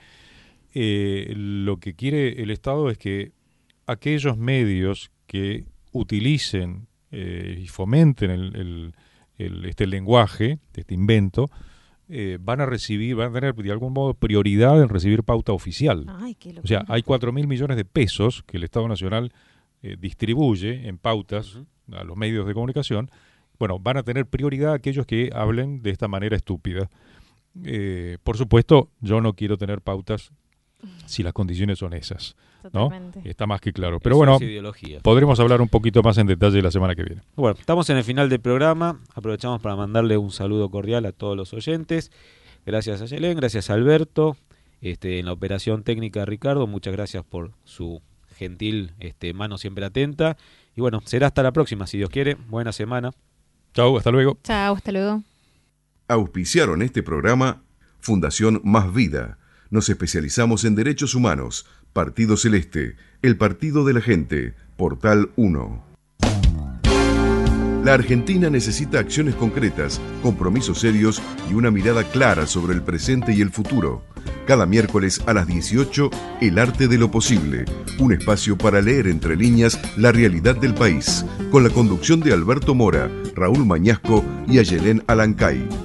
lo que quiere el Estado es que aquellos medios que utilicen y fomenten el lenguaje, este invento, van a tener de algún modo prioridad en recibir pauta oficial. O sea, hay 4.000 millones de pesos que el Estado Nacional distribuye en pautas a los medios de comunicación. Bueno, van a tener prioridad aquellos que hablen de esta manera estúpida. Por supuesto, yo no quiero tener pautas si las condiciones son esas, ¿no? Está más que claro. Pero bueno, podremos hablar un poquito más en detalle la semana que viene. Bueno, estamos en el final del programa. Aprovechamos para mandarle un saludo cordial a todos los oyentes. Gracias a Yelén, gracias a Alberto, en la operación técnica Ricardo. Muchas gracias por su gentil mano siempre atenta. Y bueno, será hasta la próxima, si Dios quiere. Buena semana. Chau, hasta luego. Chau, hasta luego. Auspiciaron este programa Fundación Más Vida. Nos especializamos en derechos humanos. Partido Celeste, el partido de la gente. Portal 1. La Argentina necesita acciones concretas, compromisos serios y una mirada clara sobre el presente y el futuro. Cada miércoles a las 18, El Arte de lo Posible, un espacio para leer entre líneas la realidad del país, con la conducción de Alberto Mora, Raúl Mañasco y Ayelén Alancay.